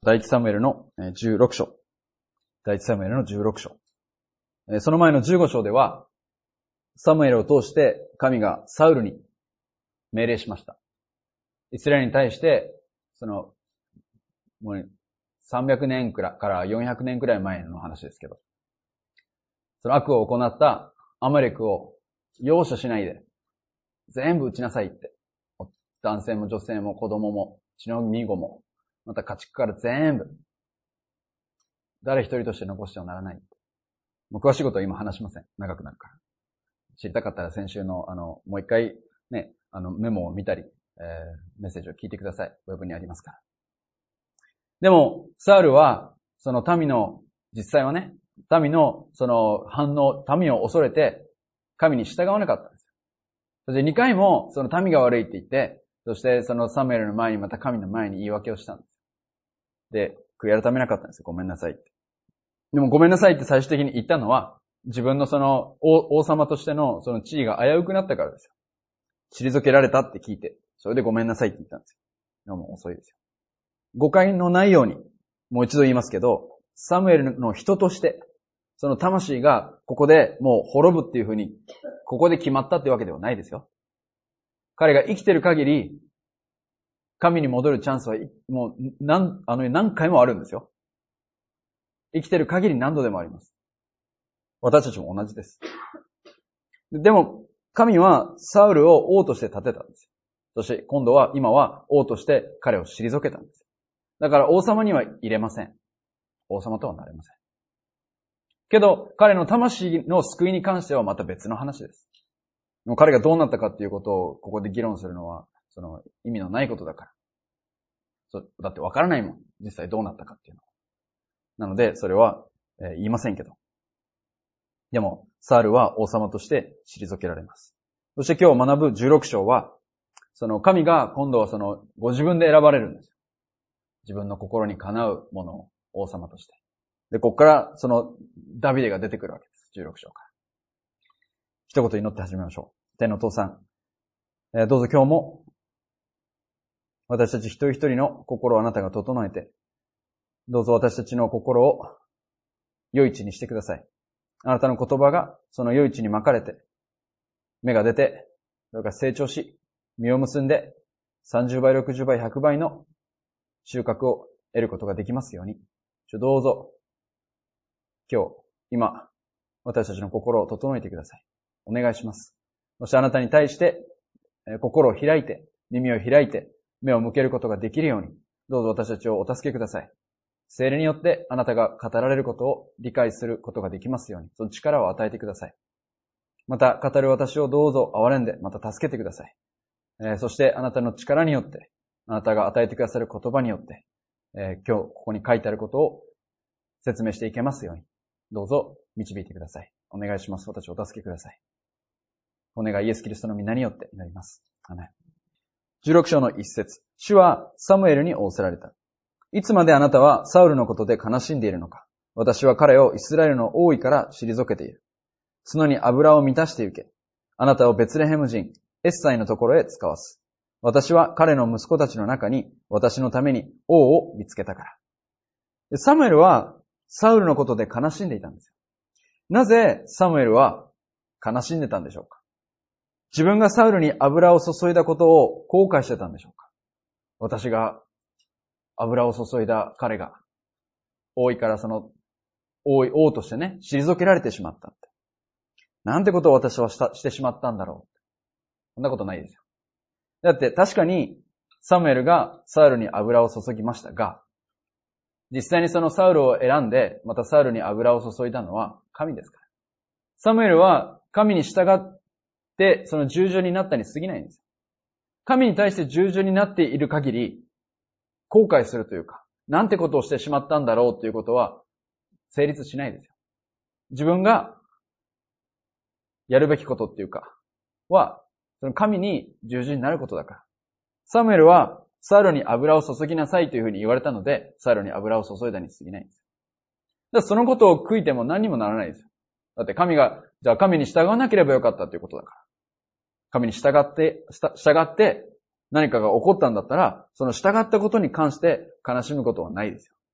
第一サムエルの16章。第一サムエルの16章。その前の15章では、サムエルを通して神がサウルに命令しました。イスラエルに対して、もう300年から400年くらい前の話ですけど、その悪を行ったアマレクを容赦しないで、全部撃ちなさいって。男性も女性も子供も血のみ子も、また家畜から全部、誰一人として残してはならない。もう詳しいことは今話しません。長くなるから。知りたかったら先週のもう一回ね、メモを見たり、メッセージを聞いてください。ウェブにありますから。でも、サウルは、その民の、実際はね、民のその反応、民を恐れて、神に従わなかったんですよ。そして2回も、その民が悪いって言って、そしてそのサムエルの前にまた神の前に言い訳をしたんです。で、悔い改めなかったんですよ。ごめんなさいって。でもごめんなさいって最終的に言ったのは、自分のその王様としてのその地位が危うくなったからですよ。退けられたって聞いて、それでごめんなさいって言ったんですよ。でももう遅いですよ。誤解のないように、もう一度言いますけど、サムエルの人として、その魂がここでもう滅ぶっていうふうに、ここで決まったってわけではないですよ。彼が生きてる限り、神に戻るチャンスはもう何回もあるんですよ。生きてる限り何度でもあります。私たちも同じです。でも、神はサウルを王として立てたんですよ。そして今は王として彼を退けたんです。だから王様には入れません。王様とはなれません。けど、彼の魂の救いに関してはまた別の話です。もう彼がどうなったかっていうことをここで議論するのは、その意味のないことだから。だってわからないもん。実際どうなったかっていうのは。なので、それは言いませんけど。でも、サウルは王様として退けられます。そして今日学ぶ16章は、その神が今度はご自分で選ばれるんですよ。自分の心にかなうものを王様として。で、ここからダビデが出てくるわけです。16章から。一言祈って始めましょう。天の父さん、どうぞ今日も私たち一人一人の心をあなたが整えて、どうぞ私たちの心を良い地にしてください。あなたの言葉がその良い地にまかれて、芽が出て、それから成長し、実を結んで、30倍、60倍、100倍の収穫を得ることができますように。どうぞ、今、私たちの心を整えてください。お願いします。そしてあなたに対して、心を開いて、耳を開いて、目を向けることができるように、どうぞ私たちをお助けください。聖霊によってあなたが語られることを理解することができますように、その力を与えてください。また、語る私をどうぞ憐れんで、また助けてください。そしてあなたの力によって、あなたが与えてくださる言葉によって、今日ここに書いてあることを説明していけますように、どうぞ導いてください。お願いします。私をお助けください。お願いイエスキリストの皆によって祈ります。アメン。16章の一節。主はサムエルに仰せられた。いつまであなたはサウルのことで悲しんでいるのか。私は彼をイスラエルの王位から退けている。角に油を満たしてゆけ。あなたをベツレヘム人、エッサイのところへ使わす。私は彼の息子たちの中に私のために王を見つけたから。サムエルはサウルのことで悲しんでいたんですよ。なぜサムエルは悲しんでたんでしょうか。自分がサウルに油を注いだことを後悔してたんでしょうか。私が油を注いだ彼が王位から王としてね、退けられてしまったって。なんてことを私はしてしまったんだろう。そんなことないですよ。だって確かにサムエルがサウルに油を注ぎましたが、実際にそのサウルを選んで、またサウルに油を注いだのは神ですから。サムエルは神に従ってその従順になったに過ぎないんです。神に対して従順になっている限り、後悔するというか、なんてことをしてしまったんだろうということは成立しないですよ。自分がやるべきことっていうか、は、その神に従順になることだから。サムエルはサウルに油を注ぎなさいというふうに言われたので、サウルに油を注いだに過ぎないんです。だからそのことを悔いても何にもならないですよ。だってじゃあ神に従わなければよかったということだから。神に従って何かが起こったんだったら、その従ったことに関して悲しむことはないですよ。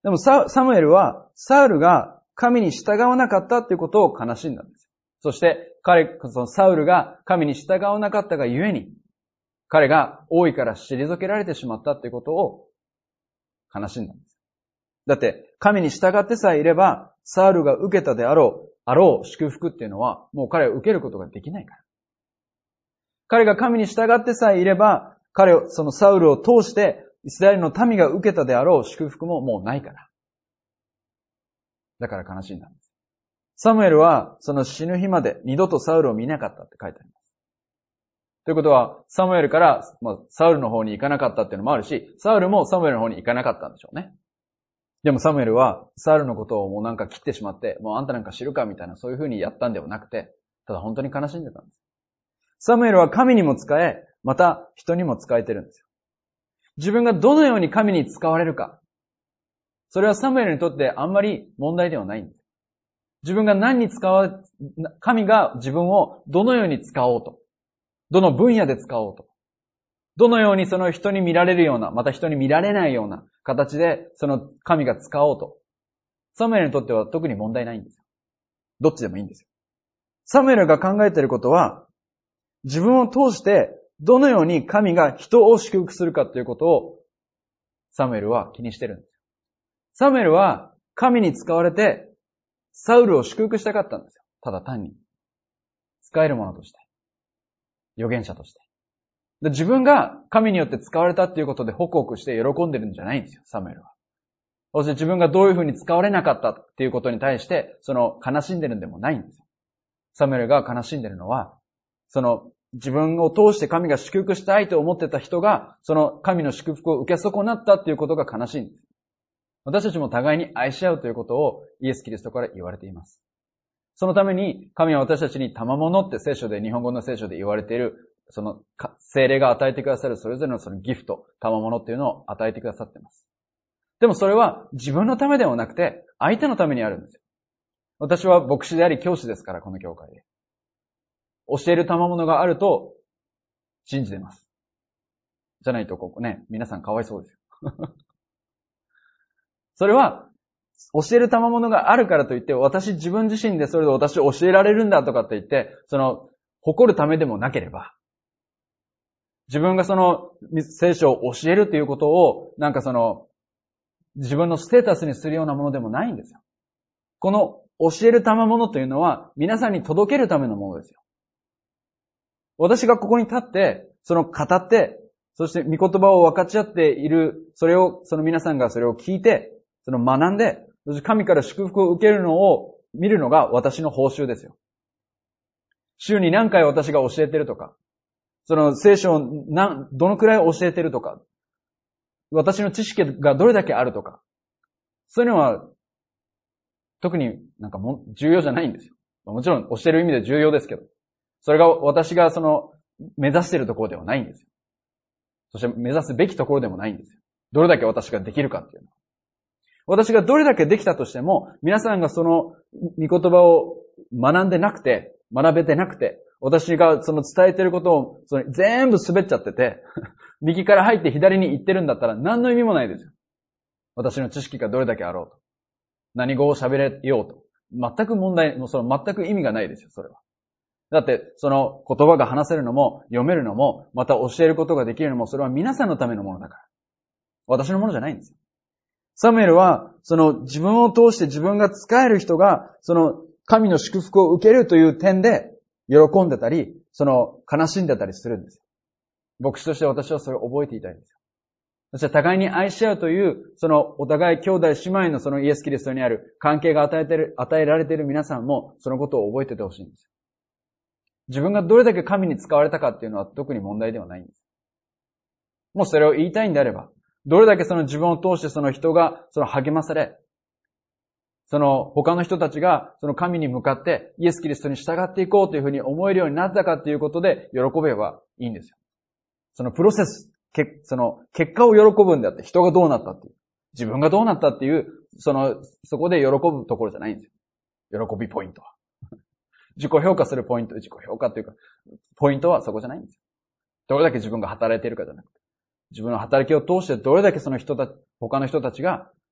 でもサムエルは、サウルが神に従わなかったっていうことを悲しんだんです。そして、そのサウルが神に従わなかったがゆえに、彼が王位から退けられてしまったっていうことを悲しんだんです。だって、神に従ってさえいれば、サウルが受けたであろう祝福っていうのは、もう彼は受けることができないから。彼が神に従ってさえいれば、そのサウルを通して、イスラエルの民が受けたであろう祝福ももうないから。だから悲しんだんです。サムエルは、その死ぬ日まで二度とサウルを見なかったって書いてあります。ということは、サムエルから、サウルの方に行かなかったっていうのもあるし、サウルもサムエルの方に行かなかったんでしょうね。でもサムエルは、サウルのことをもうなんか切ってしまって、もうあんたなんか知るかみたいな、そういう風にやったんではなくて、ただ本当に悲しんでたんです。サムエルは神にも仕え、また人にも仕えてるんですよ。自分がどのように神に使われるか。それはサムエルにとってあんまり問題ではないんです。自分が神が自分をどのように使おうと。どの分野で使おうと。どのようにその人に見られるような、また人に見られないような形でその神が使おうと。サムエルにとっては特に問題ないんですよ。どっちでもいいんですよ。サムエルが考えていることは、自分を通してどのように神が人を祝福するかということをサムエルは気にしてるんです。サムエルは神に使われてサウルを祝福したかったんですよ。ただ単に。使えるものとして。預言者として。で、自分が神によって使われたっていうことでホクホクして喜んでるんじゃないんですよ、サムエルは。そして自分がどういうふうに使われなかったっていうことに対して、悲しんでるんでもないんですよ。サムエルが悲しんでるのは、自分を通して神が祝福したいと思ってた人が、その神の祝福を受け損なったっていうことが悲しいんです。私たちも互いに愛し合うということをイエス・キリストから言われています。そのために神は私たちに賜物って日本語の聖書で言われている、聖霊が与えてくださるそれぞれのそのギフト、賜物っていうのを与えてくださっています。でもそれは自分のためではなくて相手のためにあるんですよ。私は牧師であり教師ですから、この教会で。教える賜物があると信じています。じゃないと皆さんかわいそうですよ。それは、教える賜物があるからといって、自分自身でそれで私を教えられるんだとかって言って、誇るためでもなければ、自分が聖書を教えるということを、自分のステータスにするようなものでもないんですよ。この教える賜物というのは、皆さんに届けるためのものですよ。私がここに立って、語って、そして御言葉を分かち合っている、皆さんがそれを聞いて、学んで、そして神から祝福を受けるのを見るのが私の報酬ですよ。週に何回私が教えてるとか、聖書をどのくらい教えてるとか、私の知識がどれだけあるとか、そういうのは、特に重要じゃないんですよ。もちろん教える意味で重要ですけど、それが私が目指しているところではないんですよ。そして目指すべきところでもないんですよ。どれだけ私ができるかっていうのは。私がどれだけできたとしても、皆さんが御言葉を学べてなくて、私が伝えていることを全部滑っちゃってて、右から入って左に行ってるんだったら何の意味もないですよ。私の知識がどれだけあろうと。何語を喋れようと。全く全く意味がないですよ、それは。だって、言葉が話せるのも、読めるのも、また教えることができるのも、それは皆さんのためのものだから。私のものじゃないんですよ。サムエルは、自分を通して自分が仕える人が、神の祝福を受けるという点で、喜んでたり、悲しんでたりするんですよ。牧師として私はそれを覚えていたいんですよ。そして互いに愛し合うという、お互い兄弟姉妹のイエス・キリストにある関係が与えられている皆さんも、そのことを覚えててほしいんですよ。自分がどれだけ神に使われたかっていうのは特に問題ではないんです。もしそれを言いたいんであれば、どれだけ自分を通して人が励まされ、他の人たちが神に向かってイエス・キリストに従っていこうというふうに思えるようになったかっていうことで喜べばいいんですよ。プロセス、結果を喜ぶんであって、人がどうなったっていう。自分がどうなったっていう、そこで喜ぶところじゃないんですよ。喜びポイントは。自己評価するポイント、自己評価というか、ポイントはそこじゃないんですよ。どれだけ自分が働いているかじゃなくて、自分の働きを通してどれだけ他の人たちが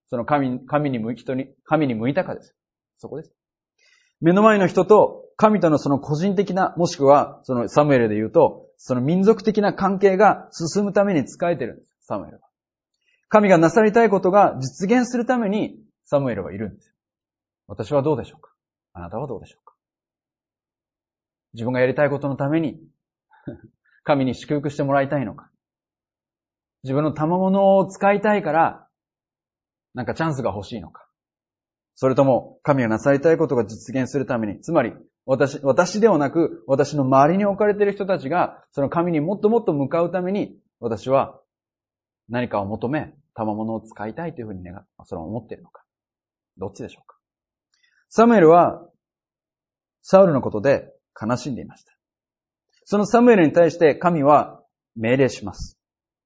その神に向いたかです。そこです。目の前の人と神とのその個人的な、もしくはそのサムエルで言うと、その民族的な関係が進むために仕えてるんです。サムエルは。神がなさりたいことが実現するためにサムエルはいるんです。私はどうでしょうか？あなたはどうでしょうか？自分がやりたいことのために神に祝福してもらいたいのか？自分の賜物を使いたいからなんかチャンスが欲しいのか？それとも神がなさりたいことが実現するために、つまり私ではなく私の周りに置かれている人たちがその神にもっともっと向かうために私は何かを求め賜物を使いたいというふうにそれを思っているのか？どっちでしょうか？サムエルはサウルのことで悲しんでいました。そのサムエルに対して神は命令します。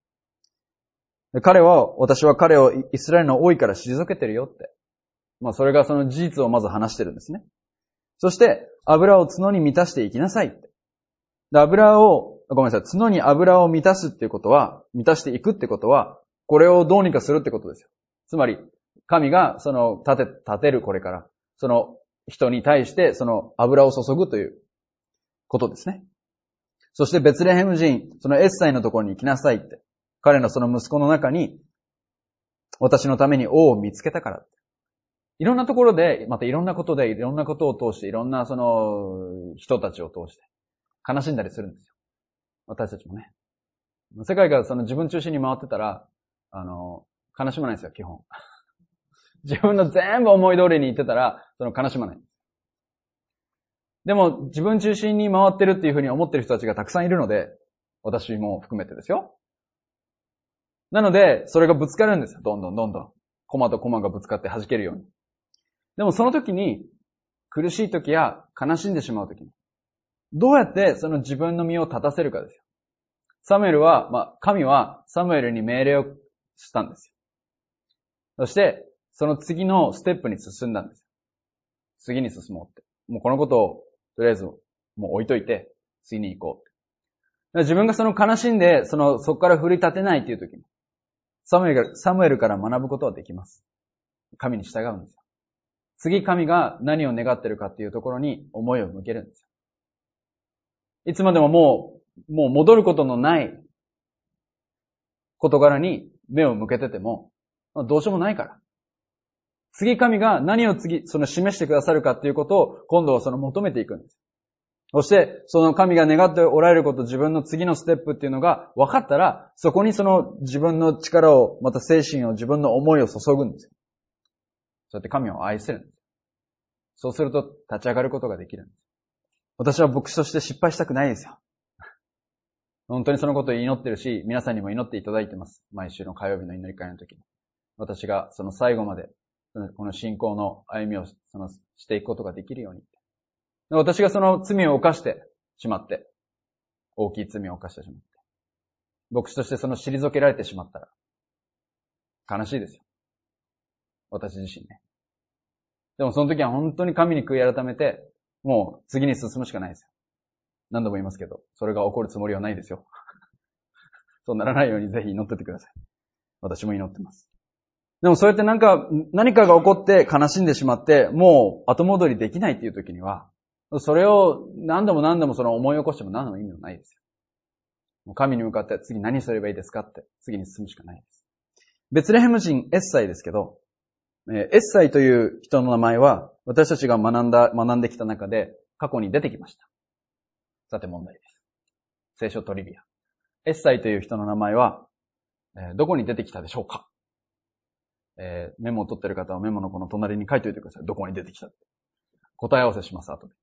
私は彼をイスラエルの王位から退けてるよって。それがその事実をまず話してるんですね。そして、油を角に満たしていきなさいって。で、角に油を満たすっていうことは、満たしていくってことは、これをどうにかするってことですよ。つまり、神がその立てるこれから、その人に対してその油を注ぐということですね。そしてベツレヘム人、そのエッサイのところに行きなさいって。彼のその息子の中に、私のために王を見つけたからって。いろんなところで、またいろんなことで、いろんなことを通して、いろんなその人たちを通して、悲しんだりするんですよ。私たちもね。世界がその自分中心に回ってたら、悲しまないですよ、基本。自分の全部思い通りに行ってたら、悲しまない。でも、自分中心に回ってるっていうふうに思ってる人たちがたくさんいるので、私も含めてですよ。なので、それがぶつかるんですよ。どんどん。コマとコマがぶつかって弾けるように。でもその時に、苦しい時や悲しんでしまう時に、どうやってその自分の身を立たせるかですよ。神はサムエルに命令をしたんですよ。そして、その次のステップに進んだんですよ。次に進もうって。もうこのことを、とりあえず、もう置いといて、次に行こうって。自分がその悲しんで、そこから奮い立てないっていう時に、サムエルから学ぶことはできます。神に従うんですよ。次神が何を願ってるかっていうところに思いを向けるんですよ。いつまでももう戻ることのない事柄に目を向けてても、どうしようもないから。次神が何を示してくださるかっていうことを今度は求めていくんです。そして、その神が願っておられること、自分の次のステップっていうのが分かったら、そこに自分の力を、また精神を、自分の思いを注ぐんですよ。そうやって神を愛せるんです。そうすると立ち上がることができるんです。私は牧師として失敗したくないですよ。本当にそのことを祈ってるし、皆さんにも祈っていただいてます。毎週の火曜日の祈り会の時に。私がその最後まで、この信仰の歩みをしていくことができるように。私がその罪を犯してしまって、大きい罪を犯してしまって、牧師として退けられてしまったら、悲しいですよ。私自身ね。でもその時は本当に神に悔い改めて、もう次に進むしかないですよ。何度も言いますけど、それが起こるつもりはないですよ。そうならないようにぜひ祈っててください。私も祈ってます。でもそうやって何かが起こって悲しんでしまって、もう後戻りできないっていう時には、それを何度も思い起こしても何の意味もないですよ。神に向かって次何すればいいですかって次に進むしかないです。ベツレヘム人エッサイですけど、エッサイという人の名前は私たちが学んできた中で過去に出てきました。さて問題です。聖書トリビア。エッサイという人の名前はどこに出てきたでしょうか？メモを取っている方はメモのこの隣に書いておいてください。どこに出てきたって。答え合わせします、後で。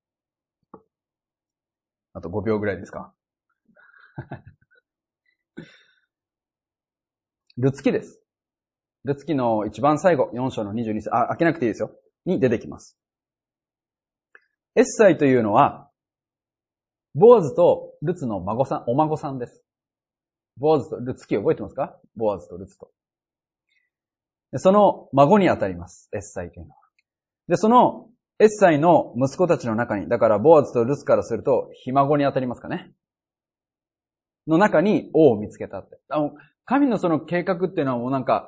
あと5秒ぐらいですか？ルツキです。ルツキの一番最後、4章の22節、開けなくていいですよ。に出てきます。エッサイというのは、ボアズとルツのお孫さんです。ボアズとルツキ覚えてますか？ボアズとルツと。その孫にあたります。エッサイというのは。で、そのエッサイの息子たちの中に、だからボアズとルツからすると、ひ孫にあたりますかね。の中に王を見つけたって。神のその計画っていうのはもうは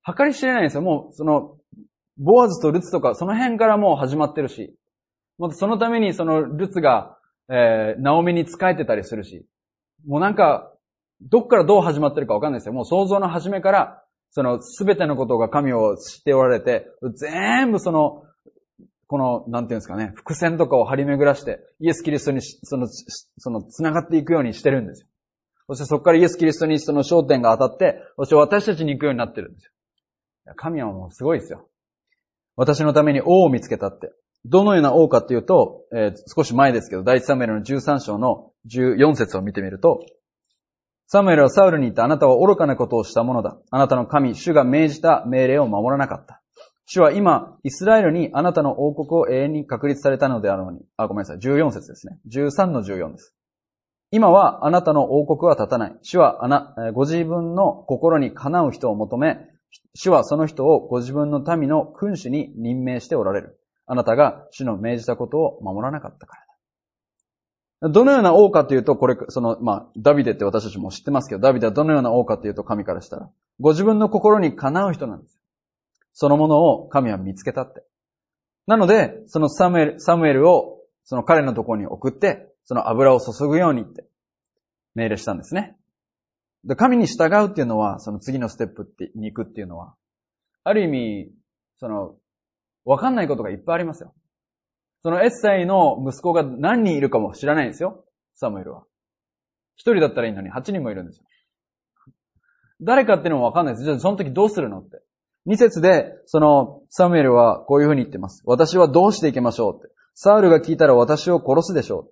計り知れないんですよ。もう、ボアズとルツとか、その辺からもう始まってるし、またそのためにルツが、ナオミに仕えてたりするし、もうなんか、どっからどう始まってるかわかんないですよ。もう創造の始めから、すべてのことが神を知っておられて、全部なんていうんですかね、伏線とかを張り巡らして、イエス・キリストに、繋がっていくようにしてるんですよ。そしてそこからイエス・キリストに焦点が当たって、そして私たちに行くようになってるんですよ。神はもうすごいですよ。私のために王を見つけたって。どのような王かっていうと、少し前ですけど、第一サムエルの13章の14節を見てみると、サムエルはサウルに言った。あなたは愚かなことをしたものだ。あなたの神、主が命じた命令を守らなかった。主は今、イスラエルにあなたの王国を永遠に確立されたのであるのに。ごめんなさい。14節ですね。13の14です。今はあなたの王国は立たない。主はご自分の心にかなう人を求め、主はその人をご自分の民の君主に任命しておられる。あなたが主の命じたことを守らなかったからだ。どのような王かというと、ダビデって私たちも知ってますけど、ダビデはどのような王かというと、神からしたら、ご自分の心にかなう人なんです。そのものを神は見つけたって。なので、そのサムエルを、彼のところに送って、その油を注ぐようにって命令したんですね。で、神に従うっていうのは、その次のステップに行くっていうのは、ある意味、わかんないことがいっぱいありますよ。そのエッサイの息子が何人いるかも知らないんですよ。サムエルは。一人だったらいいのに8人もいるんですよ。誰かっていうのもわかんないです。じゃあその時どうするのって。2節で、サムエルはこういうふうに言ってます。私はどうしていきましょうって。サウルが聞いたら私を殺すでしょうって。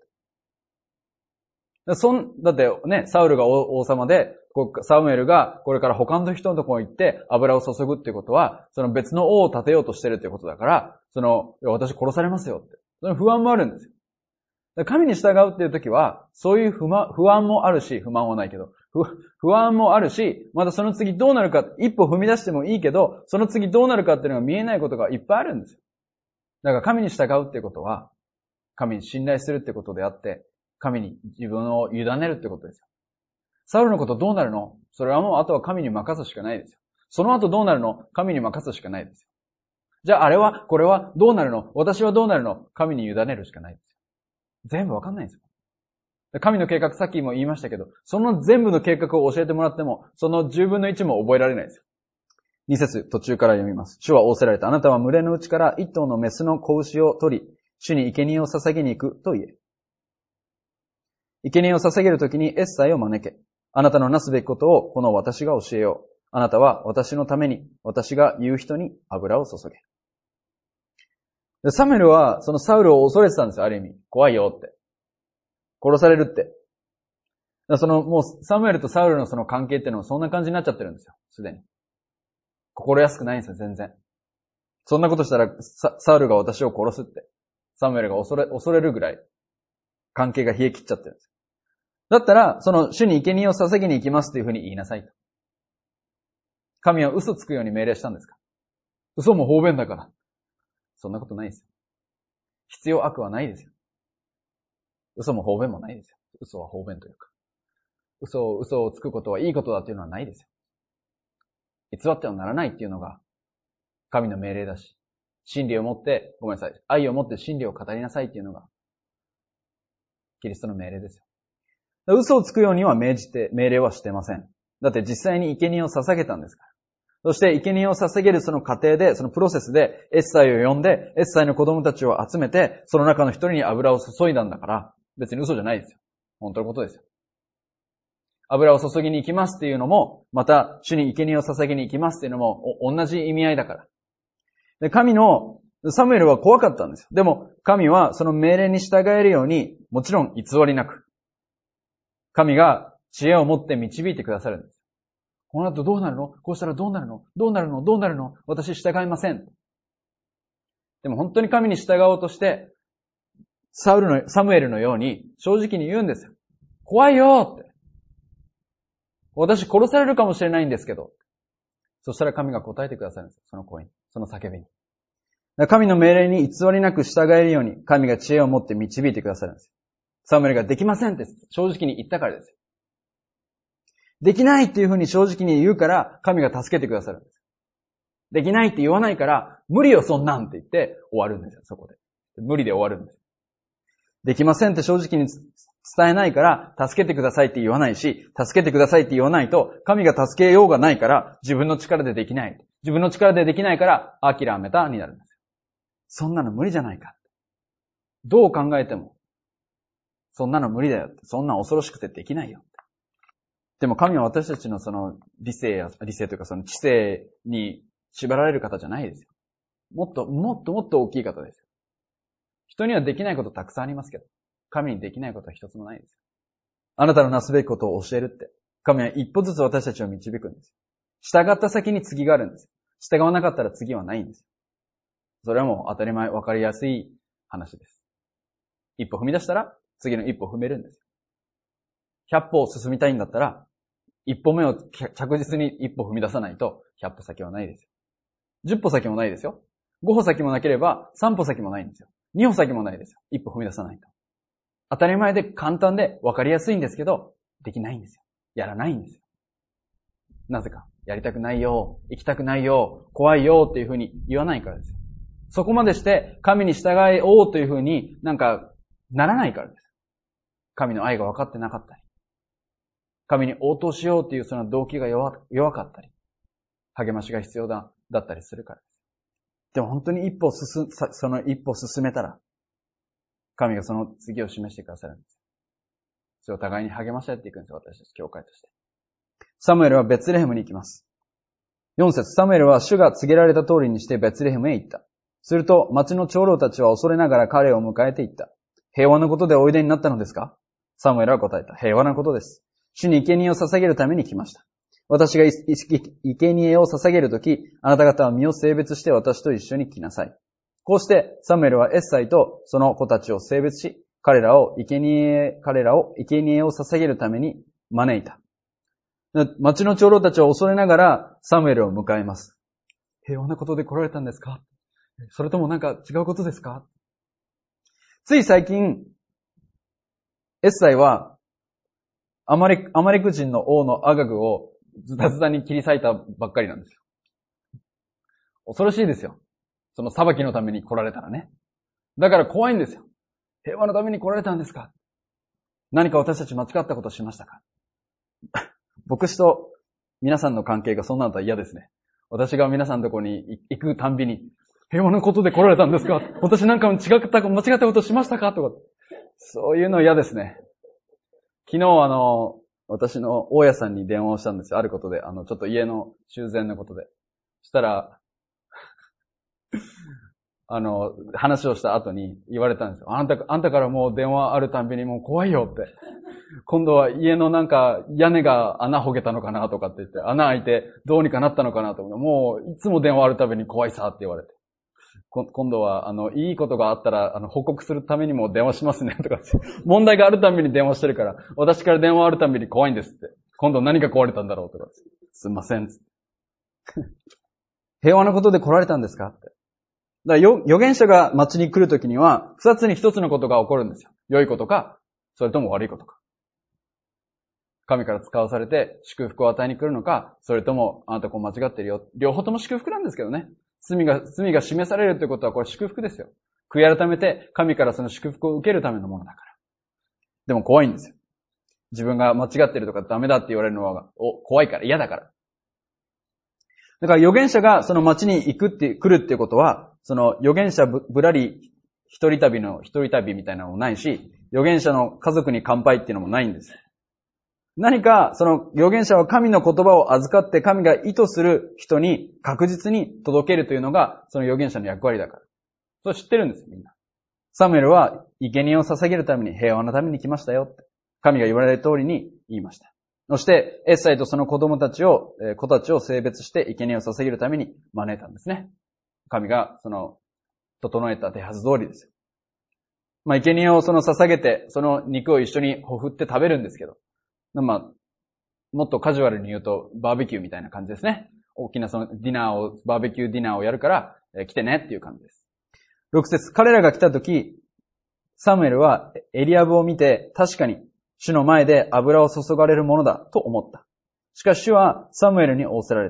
だってね、サウルが王様で、サムエルがこれから他の人のところに行って油を注ぐっていうことは、別の王を立てようとしてるっていうことだから、私殺されますよって。その不安もあるんですよ。神に従うっていう時は、そういう不安もあるし、不満はないけど、不安もあるし、またその次どうなるか、一歩踏み出してもいいけど、その次どうなるかっていうのが見えないことがいっぱいあるんですよ。だから神に従うっていうことは、神に信頼するってことであって、神に自分を委ねるってことですよ。サウルのことどうなるの？それはもうあとは神に任すしかないですよ。その後どうなるの？神に任すしかないですよ。じゃああれは、これはどうなるの？私はどうなるの？神に委ねるしかないですよ。全部わかんないんですよ。神の計画、さっきも言いましたけど、その全部の計画を教えてもらっても、その10分の1も覚えられないですよ。2節途中から読みます。主は仰せられた。あなたは群れのうちから一頭のメスの子牛を取り、主に生贄を捧げに行くと言え。生贄を捧げるときにエッサイを招け。あなたのなすべきことをこの私が教えよう。あなたは私のために、私が言う人に油を注げ。でサムエルはそのサウルを恐れてたんですよ、ある意味。怖いよって。殺されるって。もうサムエルとサウルのその関係っていうのはそんな感じになっちゃってるんですよ、すでに。心安くないんですよ、全然。そんなことしたらサウルが私を殺すって。サムエルが恐れるぐらい関係が冷え切っちゃってるんですよ。だったら、主に生贄を捧げに行きますというふうに言いなさいと。神は嘘つくように命令したんですか？嘘も方便だから。そんなことないですよ。必要悪はないですよ。嘘も方便もないですよ。嘘は方便というか。嘘をつくことはいいことだというのはないですよ。偽ってはならないっていうのが神の命令だし、愛を持って真理を語りなさいっていうのがキリストの命令ですよ。嘘をつくようには命令はしてません。だって実際に生贄を捧げたんですから。そして生贄を捧げるその過程で、そのプロセスでエッサイを呼んで、エッサイの子供たちを集めて、その中の一人に油を注いだんだから、別に嘘じゃないですよ。本当のことですよ。油を注ぎに行きますっていうのも、また主に生贄を捧げに行きますっていうのも同じ意味合いだから。で、サムエルは怖かったんですよ。でも神はその命令に従えるように、もちろん偽りなく、神が知恵を持って導いてくださるんです。この後どうなるの？こうしたらどうなるの？どうなるの？どうなるの？私従いません。でも本当に神に従おうとして、サムエルのように正直に言うんですよ。怖いよって。私殺されるかもしれないんですけど。そしたら神が答えてくださるんですよ。その声に。その叫びに。神の命令に偽りなく従えるように神が知恵を持って導いてくださるんです。サムエルができませんって正直に言ったからですよ。できないっていうふうに正直に言うから神が助けてくださるんです。 できないって言わないから、無理よそんなんって言って終わるんですよ、そこで。無理で終わるんです。できませんって正直に伝えないから、助けてくださいって言わないし、助けてくださいって言わないと、神が助けようがないから、自分の力でできない。自分の力でできないから、諦めたになるんですよ。そんなの無理じゃないか。どう考えても、そんなの無理だよって。そんな恐ろしくてできないよ。でも神は私たちのその理性というかその知性に縛られる方じゃないですよ。もっと大きい方ですよ。人にはできないことたくさんありますけど、神にできないことは一つもないですよ。あなたのなすべきことを教えるって。神は一歩ずつ私たちを導くんです。従った先に次があるんです。従わなかったら次はないんです。それはもう当たり前、わかりやすい話です。一歩踏み出したら次の一歩踏めるんです。100歩進みたいんだったら、一歩目を着実に一歩踏み出さないと100歩先はないですよ。10歩先もないですよ。5歩先もなければ3歩先もないんですよ。2歩先もないですよ。一歩踏み出さないと。当たり前で簡単でわかりやすいんですけど、できないんですよ。やらないんですよ。なぜか。やりたくないよ、行きたくないよ、怖いよっていうふうに言わないからですよ。そこまでして神に従おうというふうにならないからです。神の愛が分かってなかったり、神に応答しようというその動機が弱かったり、励ましが必要だったりするからです。でも本当にその一歩進めたら、神がその次を示してくださるんです。それを互いに励まし合っていくんですよ、私たち教会として。サムエルはベツレヘムに行きます。4節、サムエルは主が告げられた通りにしてベツレヘムへ行った。すると町の長老たちは恐れながら彼を迎えて行った。平和なことでおいでになったのですか？サムエルは答えた。平和なことです。主に生贄を捧げるために来ました。私が生贄を捧げるとき、あなた方は身を性別して私と一緒に来なさい。こうしてサムエルはエッサイとその子たちを性別し、彼らを生贄を捧げるために招いた。町の長老たちは恐れながらサムエルを迎えます。平和なことで来られたんですか？それとも違うことですか？つい最近、エッサイはアマレク人の王のアガグをズタズタに切り裂いたばっかりなんですよ。恐ろしいですよ。その裁きのために来られたらね。だから怖いんですよ。平和のために来られたんですか？何か私たち間違ったことをしましたか？牧師と皆さんの関係がそんなのとは嫌ですね。私が皆さんのところに行くたんびに、平和のことで来られたんですか？私間違ったことをしましたか？とか。そういうの嫌ですね。昨日私の大家さんに電話をしたんですよ。あることで、ちょっと家の修繕のことで。したら、話をした後に言われたんですよ。あんたからもう電話あるたんびにもう怖いよって。今度は家の屋根が穴ほげたのかなとかって言って、穴開いてどうにかなったのかなと思って、もういつも電話あるたびに怖いさって言われて。今度はいいことがあったら、報告するためにも電話しますねとかって。問題があるたびに電話してるから、私から電話あるたびに怖いんですって。今度何が壊れたんだろうとかって。すいません。平和なことで来られたんですかって。だから預言者が町に来るときには、二つに一つのことが起こるんですよ。良いことか、それとも悪いことか。神から使わされて祝福を与えに来るのか、それともあなた間違ってるよ。両方とも祝福なんですけどね。罪が示されるということはこれ祝福ですよ。悔い改めて神からその祝福を受けるためのものだから。でも怖いんですよ。自分が間違ってるとかダメだって言われるのは怖いから嫌だから。だから預言者がその町に来るっていうことは、その預言者ぶらり一人旅みたいなのもないし、預言者の家族に乾杯っていうのもないんです。何か、その預言者は神の言葉を預かって神が意図する人に確実に届けるというのが、その預言者の役割だから。それ知ってるんですよ、みんな。サムエルは、生贄を捧げるために平和のために来ましたよって。神が言われる通りに言いました。そして、エッサイとその子たちを性別して生贄を捧げるために招いたんですね。神が、整えた手はず通りですよ。生贄を捧げて、その肉を一緒にほふって食べるんですけど、もっとカジュアルに言うと、バーベキューみたいな感じですね。大きなバーベキューディナーをやるから、来てねっていう感じです。6節、彼らが来たとき、サムエルはエリアブを見て、確かに主の前で油を注がれるものだと思った。しかし主はサムエルに仰せられた。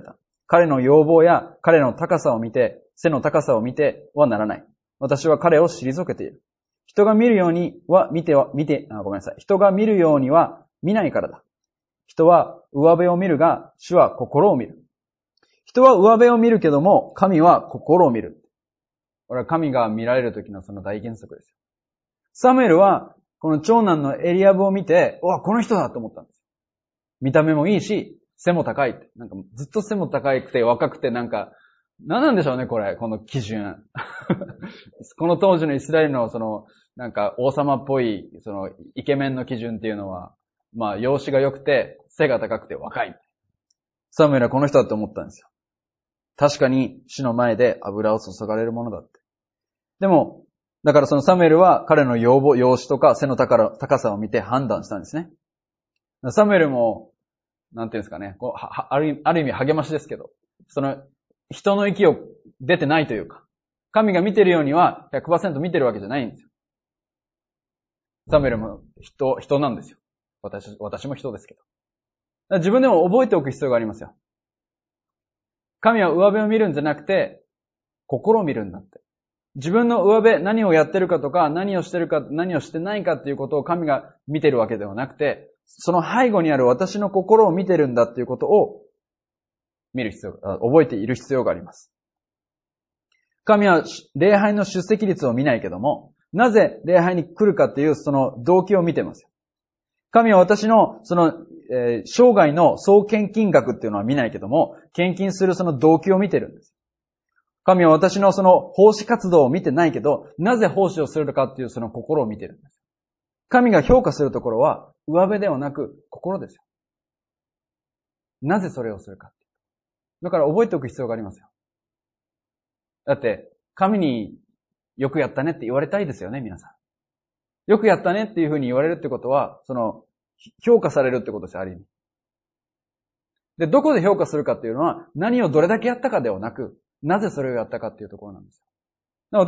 彼の要望や彼の高さを見て、背の高さを見てはならない。私は彼を退けている。人が見るようには人が見るようには見ないからだ。人は上辺を見るが、主は心を見る。人は上辺を見るけども、神は心を見る。これは神が見られる時のその大原則ですよ。サムエルは、この長男のエリアブを見て、うわ、この人だと思ったんです。見た目もいいし、背も高い。なんかずっと背も高くて若くて何なんでしょうね、この基準。この当時のイスラエルの王様っぽい、イケメンの基準っていうのは、容姿が良くて、背が高くて若い。サムエルはこの人だと思ったんですよ。確かに主の前で油を注がれるものだって。でも、だからそのサムエルは彼の容姿とか背の高さを見て判断したんですね。サムエルも、なんていうんですかね、ある意味励ましですけど、人の息を出てないというか、神が見てるようには 100% 見てるわけじゃないんですよ。サムエルも人なんですよ。私も人ですけど。自分でも覚えておく必要がありますよ。神は上辺を見るんじゃなくて、心を見るんだって。自分の上辺、何をやってるかとか、何をしてるか、何をしてないかっていうことを神が見てるわけではなくて、その背後にある私の心を見てるんだっていうことを覚えている必要があります。神は礼拝の出席率を見ないけども、なぜ礼拝に来るかっていうその動機を見てますよ。神は私の生涯の総献金額っていうのは見ないけども、献金するその動機を見てるんです。神は私のその奉仕活動を見てないけど、なぜ奉仕をするかっていうその心を見てるんです。神が評価するところは上辺ではなく心ですよ。なぜそれをするか。だから覚えておく必要がありますよ。だって、神によくやったねって言われたいですよね、皆さん。よくやったねっていうふうに言われるってことは、評価されるってことですよ、ある意味。で、どこで評価するかっていうのは、何をどれだけやったかではなく、なぜそれをやったかっていうところなんですよ。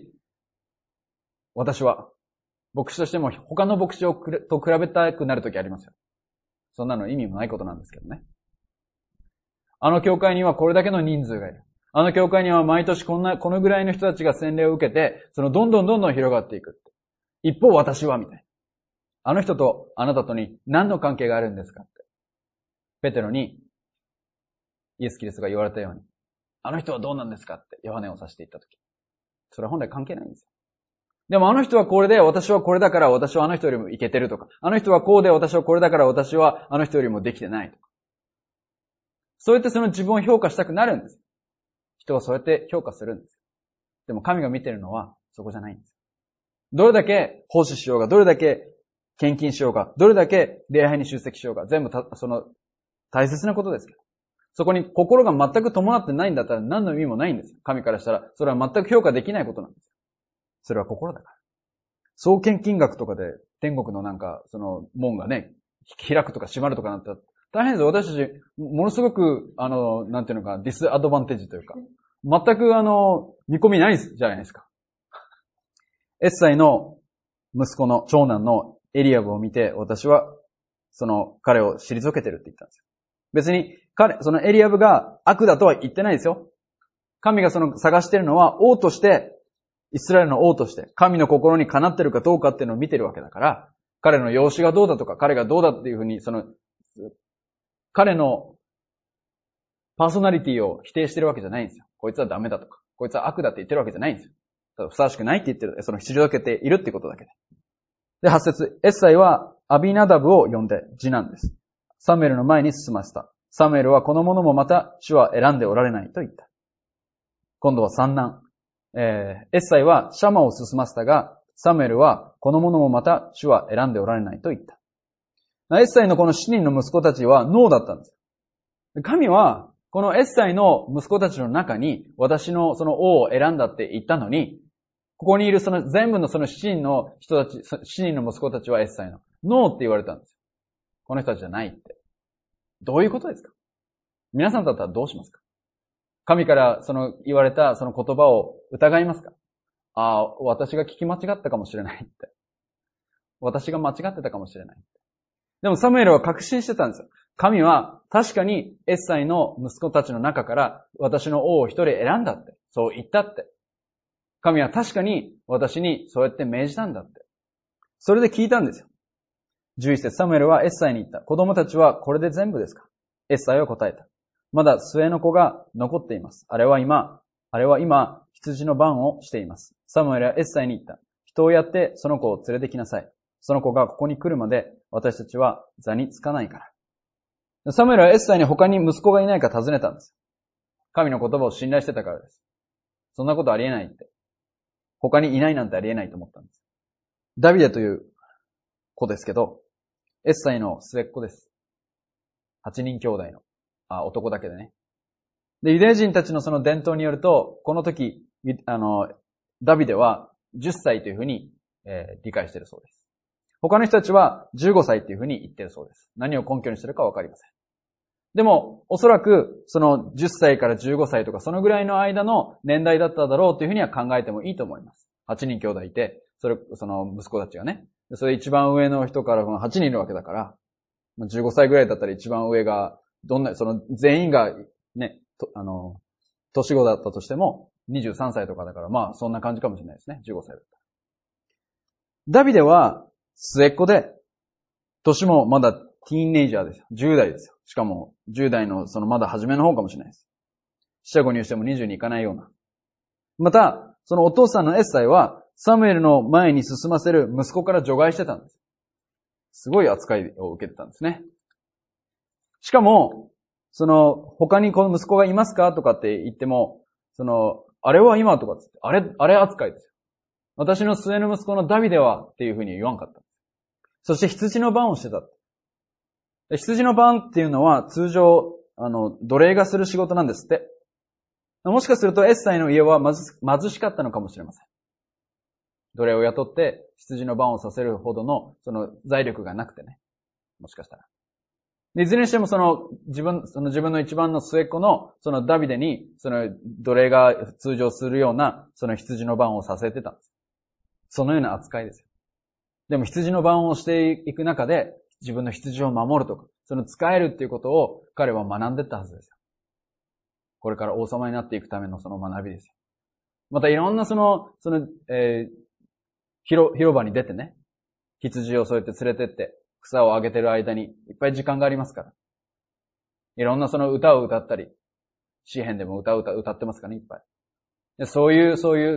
私は、牧師としても他の牧師と比べたくなるときありますよ。そんなの意味もないことなんですけどね。あの教会にはこれだけの人数がいる。あの教会には毎年このぐらいの人たちが洗礼を受けて、どんどん広がっていく。一方私は、みたいな。あの人とあなたとに何の関係があるんですかって。ペテロに、イエス・キリストが言われたように、あの人はどうなんですかってヨハネを指していったとき。それは本来関係ないんですよ。でもあの人はこれで私はこれだから私はあの人よりもイケてるとか、あの人はこうで私はこれだから私はあの人よりもできてないとか。そうやって自分を評価したくなるんです。人はそうやって評価するんです。でも神が見てるのはそこじゃないんです。どれだけ奉仕しようが、どれだけ献金しようが、どれだけ礼拝に出席しようが、全部大切なことですけど。そこに心が全く伴ってないんだったら何の意味もないんですよ。神からしたら、それは全く評価できないことなんですよ。それは心だから。総献金額とかで天国の門がね、開くとか閉まるとかなったら、大変ですよ。私たち、ものすごく、なんていうのか、ディスアドバンテージというか、全く見込みないじゃないですか。エッサイの息子の長男のエリアブを見て、私は、彼を退けてるって言ったんですよ。別に、エリアブが悪だとは言ってないですよ。神が探してるのは王として、イスラエルの王として、神の心にかなってるかどうかっていうのを見てるわけだから、彼の容姿がどうだとか、彼がどうだっていうふうに、彼のパーソナリティを否定してるわけじゃないんですよ。こいつはダメだとか、こいつは悪だって言ってるわけじゃないんですよ。ただふさわしくないって言ってる、退けているってことだけで。で、8節、エッサイはアビナダブを呼んで、次男です。サムエルの前に進ませた。サムエルはこの者もまた主は選んでおられないと言った。今度は三男。エッサイはシャマを進ませたが、サムエルはこの者もまた主は選んでおられないと言った。エッサイのこの7人の息子たちはノーだったんです。神はこのエッサイの息子たちの中に私の王を選んだって言ったのに、ここにいる全部の7人の人たち、7人の息子たちはエッサイのノーって言われたんですよ。この人たちじゃないって。どういうことですか？皆さんだったらどうしますか？神から言われた言葉を疑いますか？私が聞き間違ったかもしれないって。私が間違ってたかもしれないって。でもサムエルは確信してたんですよ。 神は確かにエッサイの息子たちの中から私の王を一人選んだって。そう言ったって。神は確かに私にそうやって命じたんだって。それで聞いたんですよ。11節、サムエルはエッサイに言った。子供たちはこれで全部ですか？エッサイは答えた。まだ末の子が残っています。あれは今、羊の番をしています。サムエルはエッサイに言った。人をやってその子を連れてきなさい。その子がここに来るまで私たちは座につかないから。サムエルはエッサイに他に息子がいないか尋ねたんです。神の言葉を信頼してたからです。そんなことありえないって。他にいないなんてありえないと思ったんです。ダビデという子ですけど、エッサイの末っ子です。8人兄弟の。男だけでね。で、ユダヤ人たちのその伝統によると、この時、ダビデは10歳というふうに、理解しているそうです。他の人たちは15歳というふうに言っているそうです。何を根拠にしているかわかりません。でも、おそらく、その10歳から15歳とか、そのぐらいの間の年代だっただろうというふうには考えてもいいと思います。8人兄弟いて、その息子たちがね。それ一番上の人から8人いるわけだから、15歳ぐらいだったら一番上が、全員がね、年子だったとしても、23歳とかだから、そんな感じかもしれないですね。15歳だったら。ダビデは末っ子で、年もまだティーンネイジャーですよ。10代ですよ。しかも、10代のまだ初めの方かもしれないです。四捨五入しても20にいかないような。また、そのお父さんのエッサイは、サムエルの前に進ませる息子から除外してたんです。すごい扱いを受けてたんですね。しかも、他にこの息子がいますかとかって言っても、あれは今とかってあれ扱いですよ。私の末の息子のダビデはっていうふうに言わんかった。そして羊の番をしてた。羊の番っていうのは通常、奴隷がする仕事なんですって。もしかするとエッサイの家は貧しかったのかもしれません。奴隷を雇って羊の番をさせるほどの財力がなくてね。もしかしたら。いずれにしても自分の一番の末っ子のダビデに奴隷が通常するような羊の番をさせてたんです。そのような扱いですよ。でも羊の番をしていく中で自分の羊を守るとか、使えるっていうことを彼は学んでったはずですよ。これから王様になっていくための学びですよ。またいろんな広場に出てね、羊をそうやって連れてって草をあげてる間にいっぱい時間がありますから。いろんな歌を歌ったり、詩篇でも歌ってますからね、いっぱい。でそういう、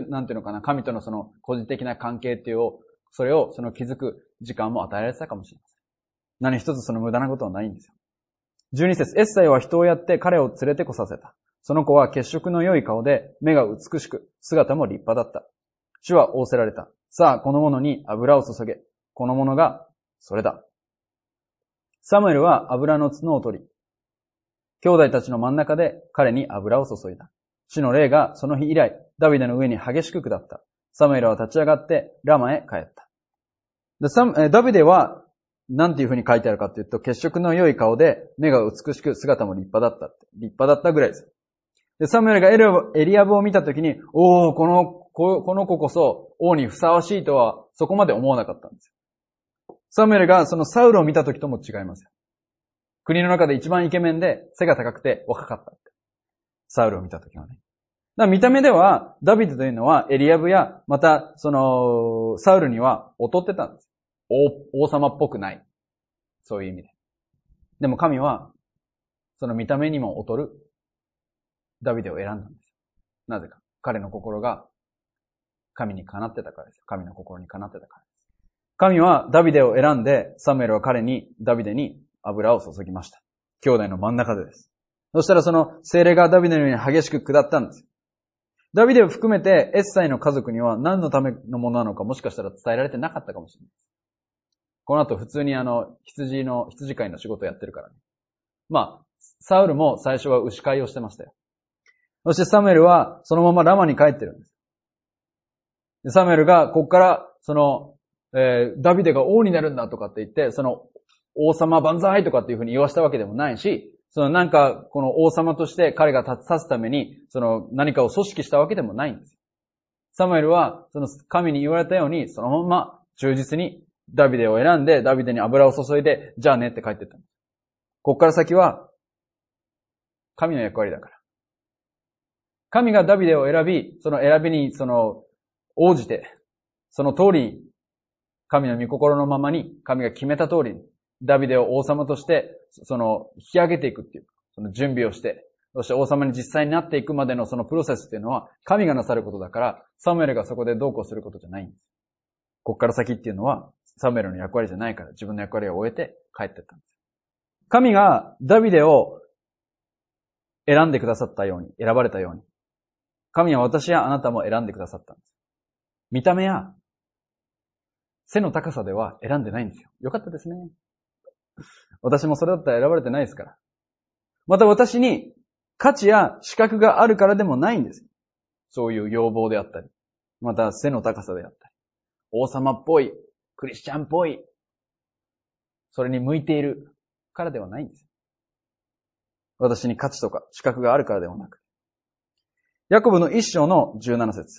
なんていうのかな、神との個人的な関係っていうそれを気づく時間も与えられてたかもしれません。何一つ無駄なことはないんですよ。12節、エッサイは人をやって彼を連れてこさせた。その子は血色の良い顔で、目が美しく、姿も立派だった。主は仰せられた。さあ、この者に油を注げ。この者が、それだ。サムエルは油の角を取り、兄弟たちの真ん中で彼に油を注いだ。主の霊がその日以来、ダビデの上に激しく下った。サムエルは立ち上がってラマへ帰った。でダビデは、なんていう風に書いてあるかというと、血色の良い顔で、目が美しく、姿も立派だった。立派だったぐらいです。で、サムエルがエリアブを見たときに、この子こそ王にふさわしいとは、そこまで思わなかったんですよ。サムエルがサウルを見たときとも違いますよ。国の中で一番イケメンで、背が高くて若かったって。サウルを見たときはね。だから見た目では、ダビデというのはエリアブや、また、サウルには劣ってたんです。王様っぽくない。そういう意味で。でも神は、見た目にも劣るダビデを選んだんです。なぜか。彼の心が神にかなってたからです。神の心にかなってたからです。神はダビデを選んで、サムエルはダビデに油を注ぎました。兄弟の真ん中でです。そしたら聖霊がダビデのように激しく下ったんです。ダビデを含めてエッサイの家族には何のためのものなのかもしかしたら伝えられてなかったかもしれないです。この後普通に羊飼いの仕事をやってるからね。サウルも最初は牛飼いをしてましたよ。そしてサムエルはそのままラマに帰ってるんです。でサムエルがここからダビデが王になるんだとかって言って、王様万歳とかっていうふうに言わしたわけでもないし、この王様として彼が立つために、何かを組織したわけでもないんです。サムエルは、神に言われたように、そのまま忠実にダビデを選んで、ダビデに油を注いで、じゃあねって帰ってったんです。 ここから先は、神の役割だから。神がダビデを選び、その選びに応じて、その通りに、神の御心のままに、神が決めた通りに、ダビデを王様として、引き上げていくっていう、その準備をして、そして王様に実際になっていくまでのそのプロセスっていうのは、神がなさることだから、サムエルがそこでどうこうすることじゃないんです。ここから先っていうのは、サムエルの役割じゃないから、自分の役割を終えて帰っていったんです。神がダビデを選んでくださったように、選ばれたように、神は私やあなたも選んでくださったんです。見た目や背の高さでは選んでないんですよ。よかったですね。私もそれだったら選ばれてないですから。また私に価値や資格があるからでもないんです。そういう要望であったり、また背の高さであったり、王様っぽい、クリスチャンっぽい、それに向いているからではないんです。私に価値とか資格があるからではなく。ヤコブの一章の17節。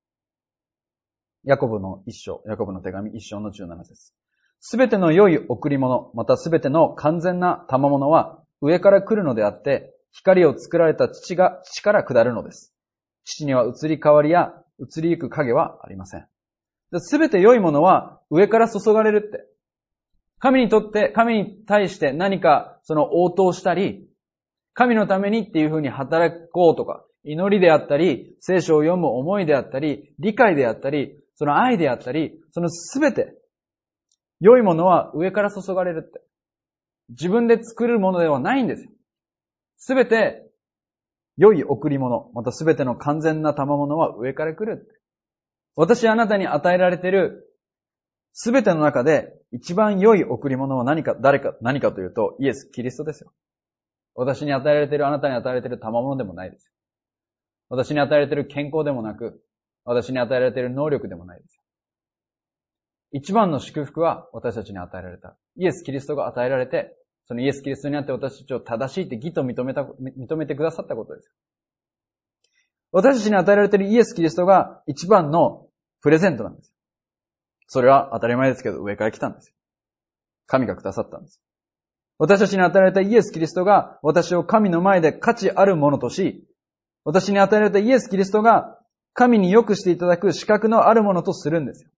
ヤコブの手紙一章の17節。すべての良い贈り物、またすべての完全な賜物は上から来るのであって、光を作られた父から下るのです。父には移り変わりや移りゆく影はありません。すべて良いものは上から注がれるって。神に対して何か応答したり、神のためにっていうふうに働こうとか、祈りであったり、聖書を読む思いであったり、理解であったり、その愛であったり、そのすべて、良いものは上から注がれるって。自分で作るものではないんですよ。すべて、良い贈り物、またすべての完全な賜物は上から来るって。私あなたに与えられているすべての中で一番良い贈り物は何かというと、イエス・キリストですよ。私に与えられている、あなたに与えられている賜物でもないですよ。私に与えられている健康でもなく、私に与えられている能力でもないですよ。一番の祝福は私たちに与えられた。イエス・キリストが与えられて、そのイエス・キリストにあって私たちを正しいって義と認めてくださったことです。私たちに与えられているイエス・キリストが一番のプレゼントなんです。それは当たり前ですけど上から来たんですよ。神がくださったんです。私たちに与えられたイエス・キリストが私を神の前で価値あるものとし、私に与えられたイエス・キリストが神に良くしていただく資格のあるものとするんですよ。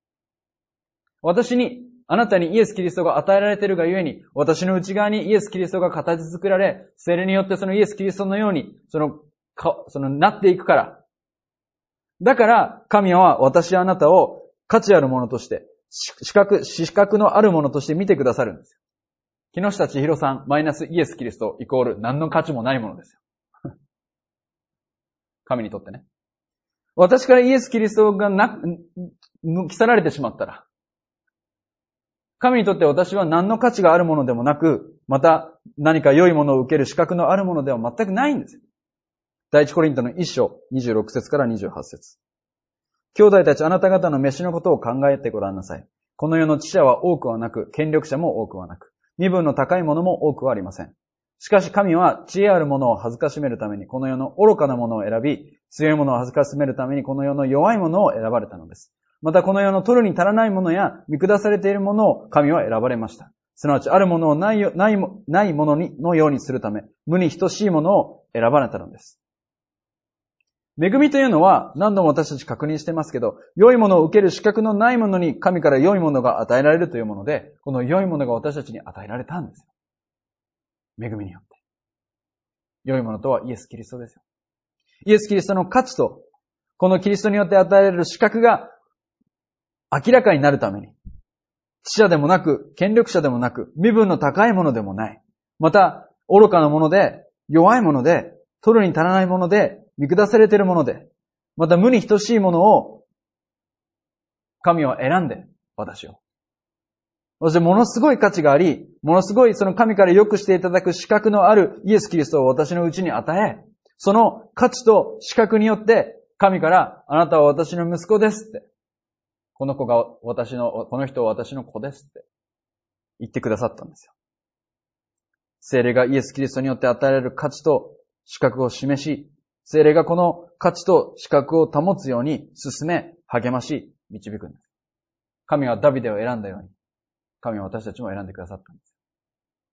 あなたにイエス・キリストが与えられているがゆえに、私の内側にイエス・キリストが形作られ、聖霊によってそのイエス・キリストのように、なっていくから。だから、神は私やあなたを価値あるものとして、資格のあるものとして見てくださるんですよ。木下千尋さん、マイナスイエス・キリストイコール何の価値もないものですよ。神にとってね。私からイエス・キリストが抜き去られてしまったら、神にとって私は何の価値があるものでもなく、また何か良いものを受ける資格のあるものでは全くないんですよ。第一コリントの1章26節から28節。兄弟たちあなた方の召しのことを考えてごらんなさい。この世の知者は多くはなく、権力者も多くはなく、身分の高いものも多くはありません。しかし神は知恵あるものを恥ずかしめるためにこの世の愚かなものを選び、強いものを恥ずかしめるためにこの世の弱いものを選ばれたのです。またこの世の取るに足らないものや見下されているものを神は選ばれました。すなわちあるものをないもののようにするため、無に等しいものを選ばれたのです。恵みというのは何度も私たち確認してますけど、良いものを受ける資格のないものに神から良いものが与えられるというもので、この良いものが私たちに与えられたんですよ。恵みによって。良いものとはイエス・キリストですよ。イエス・キリストの価値と、このキリストによって与えられる資格が明らかになるために、知者でもなく、権力者でもなく、身分の高いものでもない。また、愚かなもので、弱いもので、取るに足らないもので、見下されているもので、また無に等しいものを、神は選んで、私を。そしてものすごい価値があり、ものすごいその神から良くしていただく資格のあるイエス・キリストを私のうちに与え、その価値と資格によって、神から、あなたは私の息子ですって。この人は私の子ですって言ってくださったんですよ。聖霊がイエス・キリストによって与えられる価値と資格を示し、聖霊がこの価値と資格を保つように進め、励まし、導くんです。神はダビデを選んだように、神は私たちも選んでくださったんです。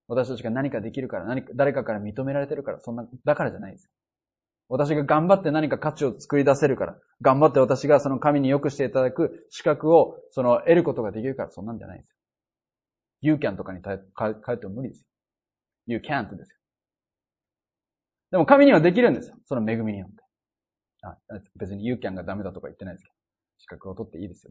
私たちが何かできるから、誰かから認められてるから、だからじゃないですよ。私が頑張って何か価値を作り出せるから、頑張って私がその神に良くしていただく資格を得ることができるから、そんなんじゃないですよ。You can とかに変えても無理ですよ。You can't ですよ。でも神にはできるんですよ。その恵みによって。別に You can がダメだとか言ってないですけど。資格を取っていいですよ。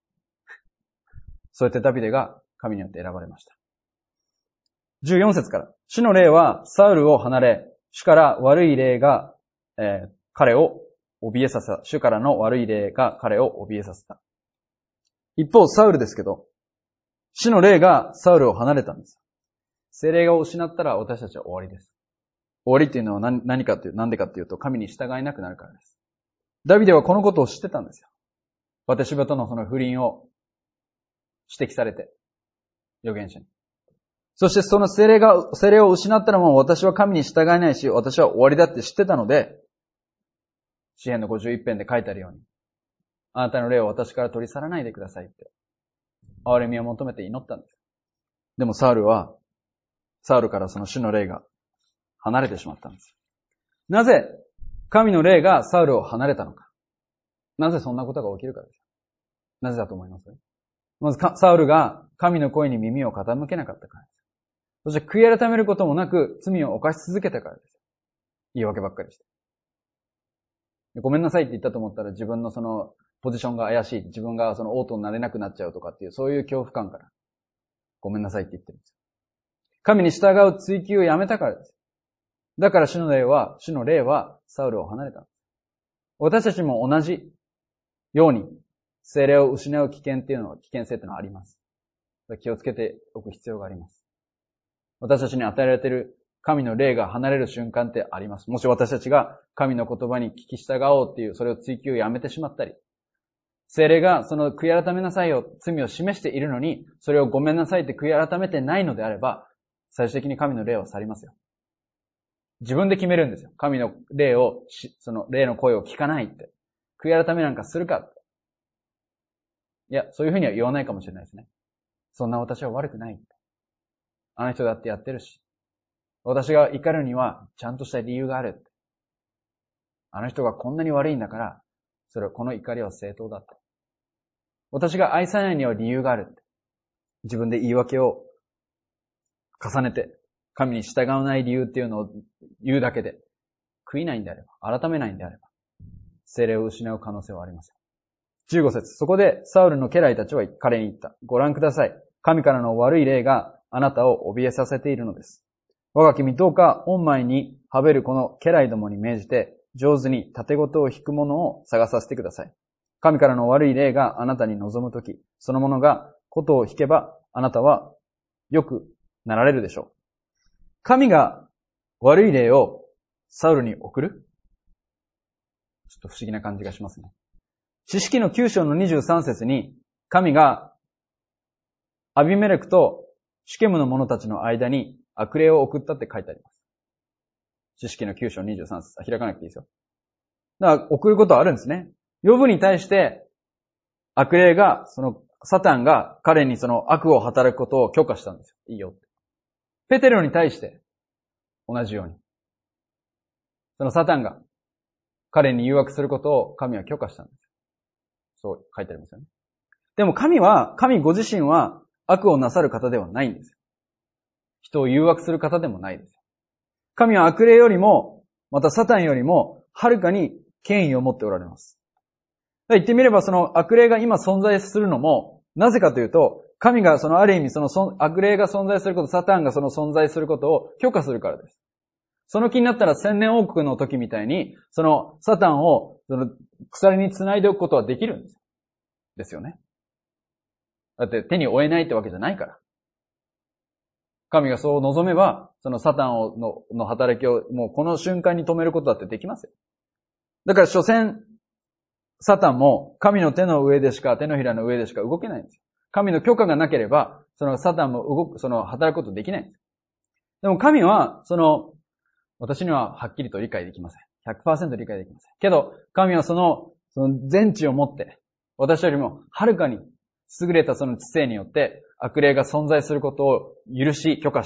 そうやってダビデが神によって選ばれました。14節から。主の霊はサウルを離れ、主から悪い霊が、彼を怯えさせた。主からの悪い霊が彼を怯えさせた。一方、サウルですけど、主の霊がサウルを離れたんです。聖霊を失ったら私たちは終わりです。終わりっていうのはなんでかっていうと、神に従えなくなるからです。ダビデはこのことを知ってたんですよ。バテシバとのその不倫を指摘されて、預言者に。そしてその聖霊を失ったらもう私は神に従えないし、私は終わりだって知ってたので、詩編の51編で書いてあるように、あなたの霊を私から取り去らないでくださいって、憐れみを求めて祈ったんです。でもサウルからその主の霊が離れてしまったんです。なぜ神の霊がサウルを離れたのか。なぜそんなことが起きるかです。なぜだと思います？まずサウルが神の声に耳を傾けなかったからです。そして悔い改めることもなく罪を犯し続けたからです。言い訳ばっかりして。ごめんなさいって言ったと思ったら自分のそのポジションが怪しい。自分がその王とになれなくなっちゃうとかっていう、そういう恐怖感からごめんなさいって言ってるんです。神に従う追求をやめたからです。だから主の霊はサウルを離れたんです。私たちも同じように聖霊を失う危険性っていうのはあります。気をつけておく必要があります。私たちに与えられている神の霊が離れる瞬間ってあります。もし私たちが神の言葉に聞き従おうっていう、それを追求をやめてしまったり、聖霊がその悔い改めなさいよ、罪を示しているのに、それをごめんなさいって悔い改めてないのであれば、最終的に神の霊を去りますよ。自分で決めるんですよ。神の霊その霊の声を聞かないって。悔い改めなんかするかって。いや、そういうふうには言わないかもしれないですね。そんな私は悪くないって。あの人だってやってるし。私が怒るにはちゃんとした理由があるって。あの人がこんなに悪いんだから、この怒りは正当だって。私が愛さないには理由があるって。自分で言い訳を重ねて、神に従わない理由っていうのを言うだけで、悔いないんであれば、改めないんであれば、聖霊を失う可能性はありません。15節。そこでサウルの家来たちは彼に言った。ご覧ください。神からの悪い霊があなたを怯えさせているのです。我が君どうか御前にはべるこの家来どもに命じて、上手に盾事を引く者を探させてください。神からの悪い霊があなたに望むとき、その者が琴を引けば、あなたはよくなられるでしょう。神が悪い霊をサウルに送る？ちょっと不思議な感じがしますね。詩式の9章の23節に、神がアビメレクとシュケムの者たちの間に悪霊を送ったって書いてあります。詩式の9章23節。開かなくていいですよ。だから送ることはあるんですね。ヨブに対して悪霊が、サタンが彼にその悪を働くことを許可したんですよ。いいよって。ペテロに対して同じように。そのサタンが彼に誘惑することを神は許可したんですよ。そう書いてありますよね。でも神ご自身は悪をなさる方ではないんですよ。人を誘惑する方でもないですよ。神は悪霊よりも、またサタンよりも、はるかに権威を持っておられます。言ってみればその悪霊が今存在するのも、なぜかというと、神がある意味悪霊が存在すること、サタンが存在することを許可するからです。その気になったら千年王国の時みたいに、サタンを鎖に繋いでおくことはできるんです。ですよね。だって手に負えないってわけじゃないから。神がそう望めば、サタンの働きをもうこの瞬間に止めることだってできますよ。だから所詮、サタンも神の手のひらの上でしか動けないんですよ。神の許可がなければ、サタンも働くことできないんです。でも神は、私にははっきりと理解できません。100% 理解できません。けど、神はその全知を持って、私よりもはるかに優れた知性によって悪霊が存在することを許し、許可し、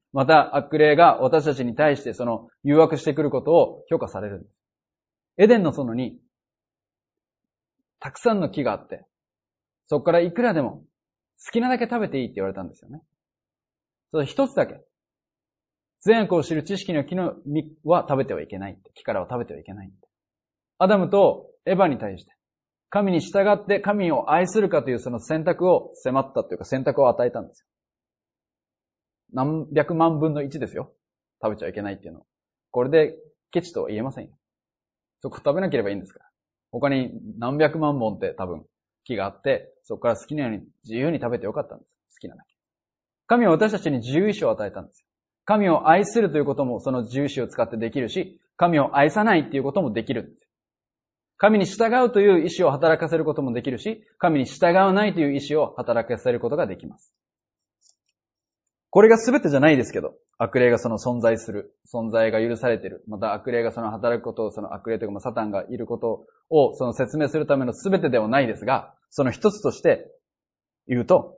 また悪霊が私たちに対してその誘惑してくることを許可されるんです。エデンの園にたくさんの木があって、そこからいくらでも好きなだけ食べていいって言われたんですよね。それ一つだけ。善悪を知る知識の木の実は食べてはいけないって。木からは食べてはいけないって。アダムとエヴァに対して、神に従って神を愛するかというその選択を迫ったというか選択を与えたんですよ。何百万分の1ですよ。食べちゃいけないっていうの。これでケチとは言えませんよ。そこ食べなければいいんですから。他に何百万本って多分木があって、そこから好きなように自由に食べてよかったんです。好きなだけ。神は私たちに自由意志を与えたんですよ。神を愛するということもその自由意志を使ってできるし、神を愛さないっていうこともできるんですよ。神に従うという意志を働かせることもできるし、神に従わないという意志を働かせることができます。これが全てじゃないですけど、悪霊がその存在が許されている。また悪霊がその働くことを、その悪霊というかサタンがいることをその説明するための全てではないですが、その一つとして言うと、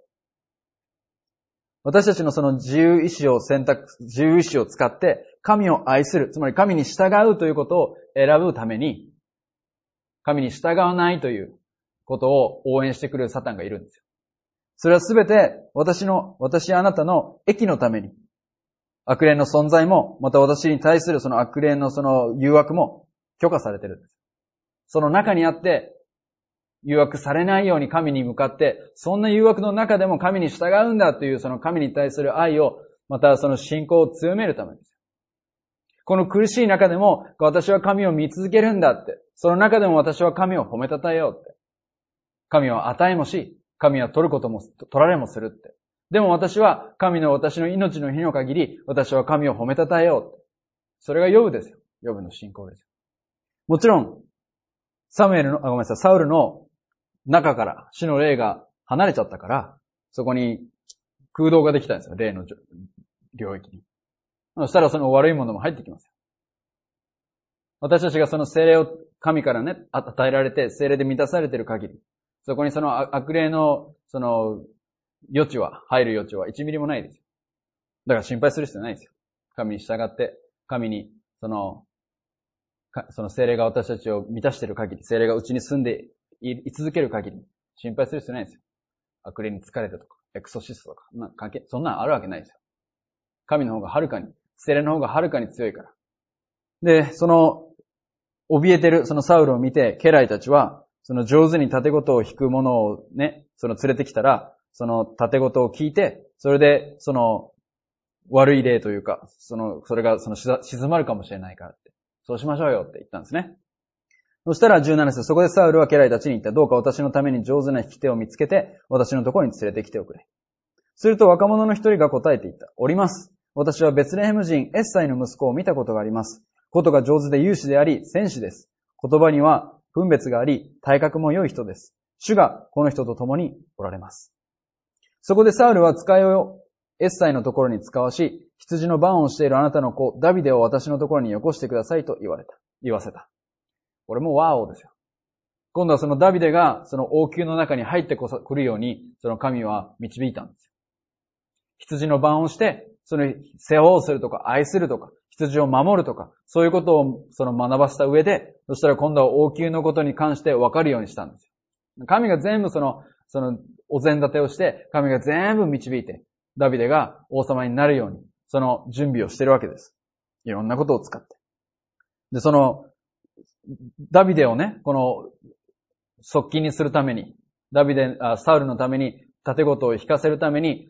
私たちのその自由意志を使って神を愛する、つまり神に従うということを選ぶために、神に従わないということを応援してくれるサタンがいるんですよ。それはすべて私あなたの益のために、悪霊の存在も、また私に対するその悪霊のその誘惑も許可されているんです。その中にあって、誘惑されないように神に向かって、そんな誘惑の中でも神に従うんだというその神に対する愛を、またその信仰を強めるためです。この苦しい中でも、私は神を見続けるんだって。その中でも私は神を褒めたたえようって。神は与えもし、神は取られもするって。でも私は私の命の日の限り、私は神を褒めたたえようって。それがヨブですよ。ヨブの信仰ですよ。もちろん、サウルの中から死の霊が離れちゃったから、そこに空洞ができたんですよ。霊の領域に。そしたらその悪いものも入ってきますよ。私たちがその聖霊を神からね、与えられて、聖霊で満たされている限り、そこにその悪霊の、その、入る余地は1ミリもないですよ。だから心配する必要ないですよ。神に従って、神に、その聖霊が私たちを満たしている限り、聖霊がうちに住んでい続ける限り、心配する必要ないですよ。悪霊に疲れたとか、エクソシストとか、そんなんあるわけないですよ。神の方がはるかに、聖霊の方がはるかに強いから。で、その、怯えてる、そのサウルを見て、家来たちは、その上手に盾事を弾く者をね、その連れてきたら、その盾事を聞いて、それで、その、悪い霊というか、それが静まるかもしれないからって。そうしましょうよって言ったんですね。そしたら17節、そこでサウルは家来たちに言った。どうか私のために上手な引き手を見つけて、私のところに連れてきておくれ。すると若者の一人が答えて言った。おります。私はベツレヘム人エッサイの息子を見たことがあります。ことが上手で勇士であり、戦士です。言葉には分別があり、体格も良い人です。主がこの人と共におられます。そこでサウルは使いをエッサイのところに使わし、羊の番をしているあなたの子、ダビデを私のところによこしてくださいと言わせた。これもワーオですよ。今度はそのダビデがその王宮の中に入ってくるように、その神は導いたんですよ。羊の番をして、その世話をするとか愛するとか、羊を守るとか、そういうことをその学ばせた上で、そしたら今度は王宮のことに関して分かるようにしたんですよ。神が全部そのお膳立てをして、神が全部導いて、ダビデが王様になるように、その準備をしているわけです。いろんなことを使って。で、その、ダビデをね、この、側近にするために、サウルのために、盾事を引かせるために、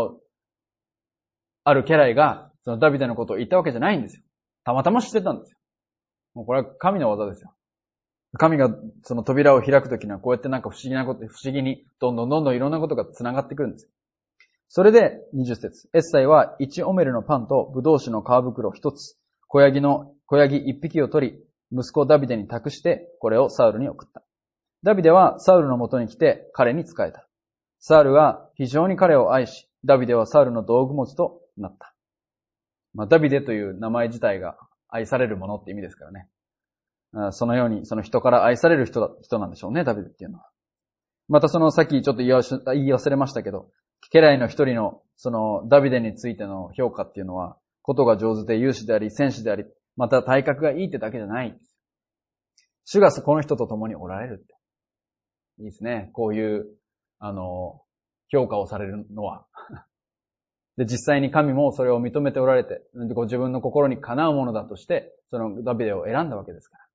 ある家来が、そのダビデのことを言ったわけじゃないんですよ。たまたま知ってたんですよ。もうこれは神の技ですよ。神がその扉を開くときにはこうやってなんか不思議に、どんどんいろんなことが繋がってくるんですよ。それで20節。エッサイは1オメルのパンとブドウ酒の皮袋1つ、小ヤギ1匹を取り、息子ダビデに託して、これをサウルに送った。ダビデはサウルのもとに来て彼に仕えた。サウルは非常に彼を愛し、ダビデはサウルの道具持ちとなった。ダビデという名前自体が愛されるものって意味ですからね。そのように、その人から愛される人なんでしょうね、ダビデっていうのは。またさっきちょっと言い忘れましたけど、 家来の一人の、そのダビデについての評価っていうのは、ことが上手で勇士であり、戦士であり、また体格がいいってだけじゃないんです。主がこの人と共におられるって。いいですね。こういう、評価をされるのは。で、実際に神もそれを認めておられて、ご自分の心にかなうものだとして、そのダビデを選んだわけですから。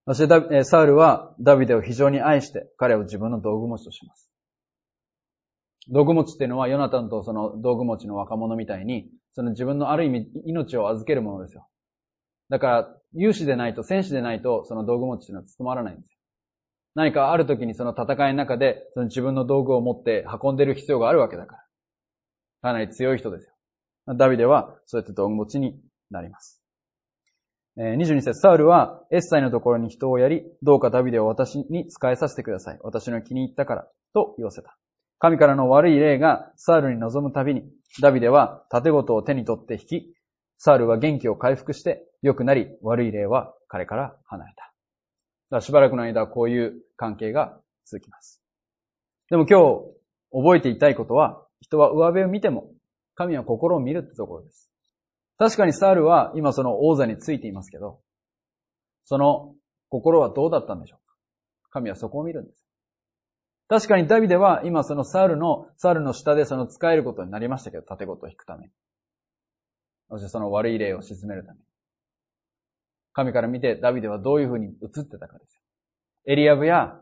そしてサウルはダビデを非常に愛して、彼を自分の道具持ちとします。道具持ちっていうのは、ヨナタンとその道具持ちの若者みたいに、その自分のある意味、命を預けるものですよ。だから、勇士でないと、戦士でないと、その道具持ちっていうのは務まらないんですよ。何かある時にその戦いの中で、その自分の道具を持って運んでる必要があるわけだから。かなり強い人ですよ。ダビデは、そうやって道具持ちになります。22節、サウルはエッサイのところに人をやり、どうかダビデを私に仕えさせてください。私の気に入ったから、と言わせた。神からの悪い霊がサウルに臨むたびに、ダビデは盾事を手に取って引き、サウルは元気を回復して良くなり、悪い霊は彼から離れた。だからしばらくの間こういう関係が続きます。でも今日覚えていたいことは、人は上辺を見ても、神は心を見るってところです。確かにサウルは今その王座についていますけど、その心はどうだったんでしょうか。神はそこを見るんです。確かにダビデは今そのサウルの下でその使えることになりましたけど、盾事を引くために。そしてその悪い霊を鎮めるために。神から見てダビデはどういうふうに映ってたかですよ。エリアブや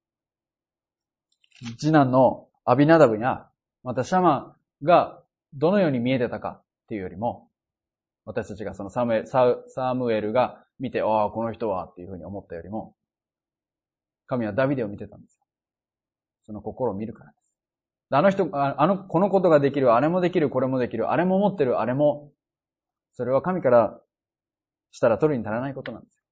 次男のアビナダブやまたシャマがどのように見えてたかっていうよりも、私たちがそのサムエルが見て、ああ、この人はっていうふうに思ったよりも、神はダビデを見てたんですよ。その心を見るからです。このことができる、あれもできる、これもできる、あれも持ってる、あれも、それは神からしたら取るに足らないことなんですよ。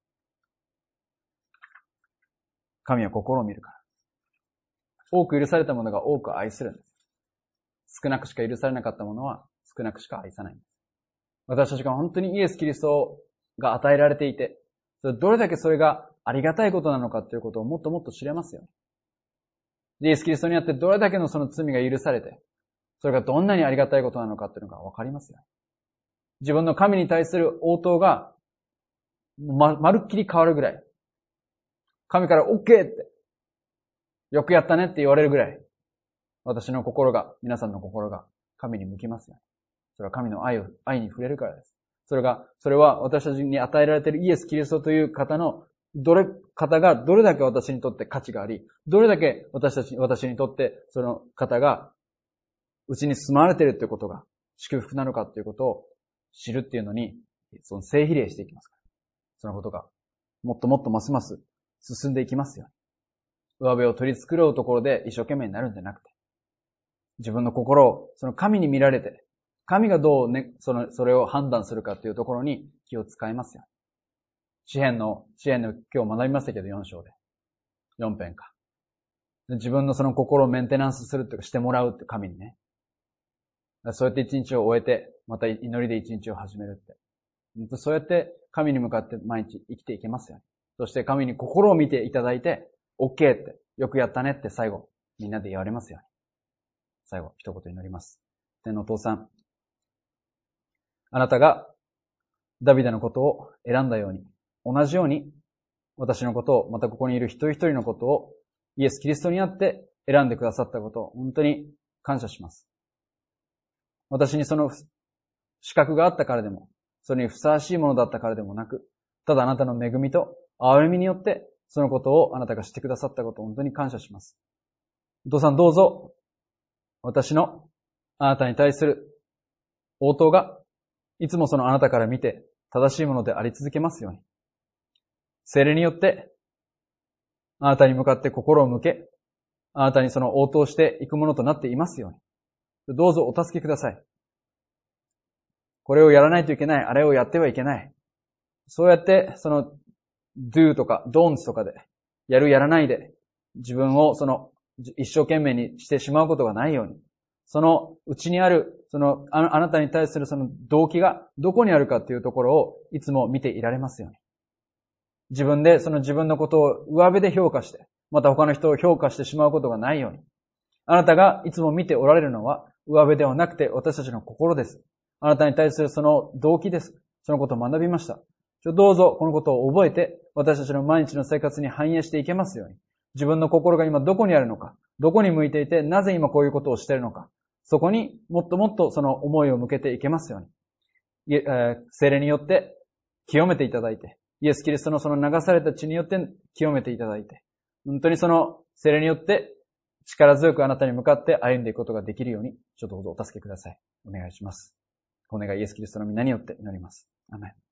神は心を見るから。多く許されたものが多く愛するんです。少なくしか許されなかったものは少なくしか愛さないんです。私たちが本当にイエス・キリストが与えられていて、どれだけそれがありがたいことなのかということをもっともっと知れますよね。イエス・キリストによってどれだけのその罪が許されて、それがどんなにありがたいことなのかというのがわかりますよね。自分の神に対する応答がまるっきり変わるぐらい、神から OK って、よくやったねって言われるぐらい、私の心が、皆さんの心が神に向きますよね。それは神の愛に触れるからです。それは私たちに与えられているイエス・キリストという方がどれだけ私にとって価値があり、どれだけ私にとってその方がうちに住まわれているということが祝福なのかということを知るっていうのに、その正比例していきますから。そのことがもっともっとますます進んでいきますよ。上辺を取り繕うところで一生懸命になるんじゃなくて、自分の心をその神に見られて、神がどうね、それを判断するかというところに気を使いますよ。詩篇の今日学びましたけど4章で。4編か。自分のその心をメンテナンスするというかしてもらうって神にね。そうやって一日を終えて、また祈りで一日を始めるって。そうやって神に向かって毎日生きていけますよね。そして神に心を見ていただいて、OK って、よくやったねって最後、みんなで言われますよね。最後、一言祈ります。天のお父さん、あなたがダビデのことを選んだように、同じように私のことを、またここにいる一人一人のことをイエス・キリストにあって選んでくださったことを本当に感謝します。私にその資格があったからでも、それにふさわしいものだったからでもなく、ただあなたの恵みと憐れみによってそのことをあなたがしてくださったことを本当に感謝します。お父さんどうぞ私のあなたに対する応答がいつもそのあなたから見て正しいものであり続けますように。聖霊によってあなたに向かって心を向け、あなたにその応答していくものとなっていますように。どうぞお助けください。これをやらないといけない、あれをやってはいけない。そうやってその do とか don'ts とかでやるやらないで自分をその一生懸命にしてしまうことがないように。その内にある、あなたに対するその動機がどこにあるかっていうところをいつも見ていられますように。自分で自分のことを上辺で評価して、また他の人を評価してしまうことがないように。あなたがいつも見ておられるのは、 上辺ではなくて私たちの心です。あなたに対するその動機です。そのことを学びました。どうぞこのことを覚えて、私たちの毎日の生活に反映していけますように。自分の心が今どこにあるのか、どこに向いていて、なぜ今こういうことをしているのか、そこにもっともっとその思いを向けていけますように。聖霊によって清めていただいて、イエス・キリストのその流された血によって清めていただいて、本当にその聖霊によって力強くあなたに向かって歩んでいくことができるように、どうぞお助けください。お願いします。お願いイエス・キリストの皆によって祈ります。アメン。